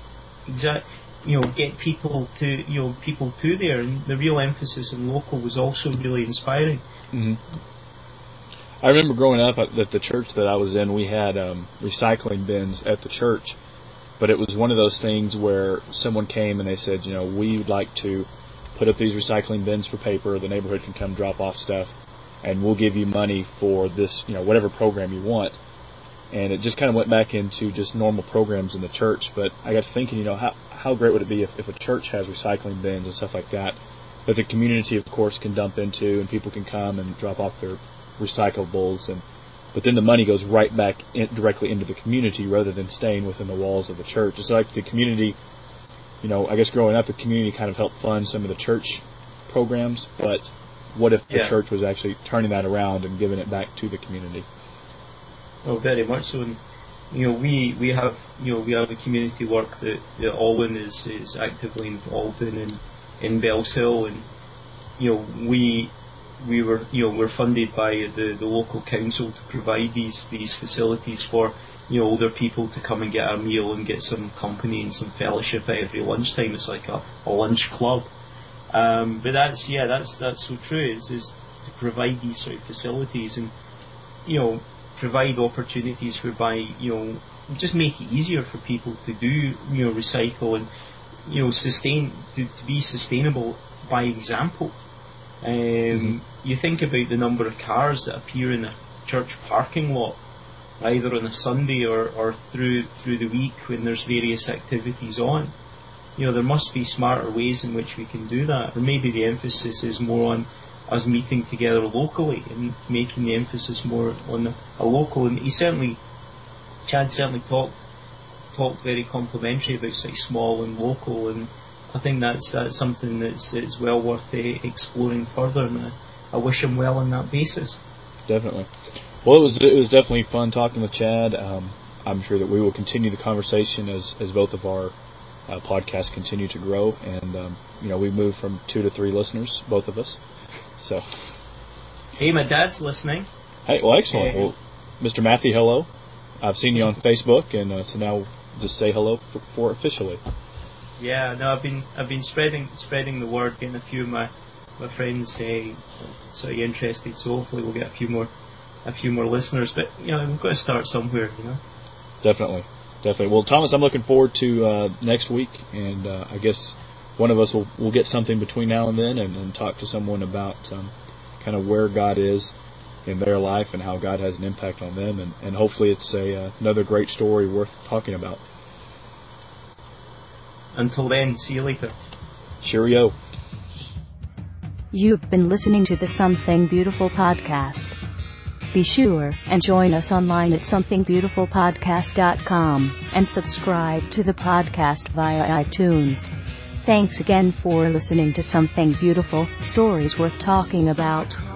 get people to there. And the real emphasis on local was also really inspiring. Mm-hmm. I remember growing up at the church that I was in, we had recycling bins at the church, but it was one of those things where someone came and they said, we would like to put up these recycling bins for paper. The neighborhood can come drop off stuff, and we'll give you money for this, whatever program you want. And it just kind of went back into just normal programs in the church. But I got to thinking, how great would it be if a church has recycling bins and stuff like that the community, of course, can dump into, and people can come and drop off their recyclables, but then the money goes right back directly into the community rather than staying within the walls of the church. It's like the community, I guess growing up, the community kind of helped fund some of the church programs, but what if the church was actually turning that around and giving it back to the community? Oh, very much so. And, we have a community work that Alwyn is actively involved in Bellshill, and we're funded by the local council to provide these facilities for older people to come and get a meal and get some company and some fellowship at every lunchtime. It's like a lunch club. But that's so true. Is to provide these sort of facilities and provide opportunities whereby just make it easier for people to do recycle and sustain to be sustainable by example. You think about the number of cars that appear in a church parking lot, either on a Sunday or through the week when there's various activities on. There must be smarter ways in which we can do that, or maybe the emphasis is more on us meeting together locally and making the emphasis more on a local. And Chad certainly talked very complimentary about small and local, and I think that's something that's well worth exploring further, and I wish him well on that basis. definitely. Well, it was definitely fun talking with Chad. I'm sure that we will continue the conversation as both of our podcasts continue to grow, and we moved from 2 to 3 listeners, both of us. So, hey, my dad's listening. Hey, well, excellent. Well, Mr. Matthew, hello. I've seen you on Facebook, and so now just say hello for officially. Yeah, no, I've been spreading the word, getting a few of my friends sort of interested. So hopefully we'll get a few more listeners. But we've got to start somewhere. Definitely. Well, Thomas, I'm looking forward to next week, and I guess one of us will get something between now and then, and talk to someone about kind of where God is in their life and how God has an impact on them, and hopefully it's another great story worth talking about. Until then, see you later. Cheerio. You've been listening to the Something Beautiful podcast. Be sure and join us online at somethingbeautifulpodcast.com and subscribe to the podcast via iTunes. Thanks again for listening to Something Beautiful, stories worth talking about.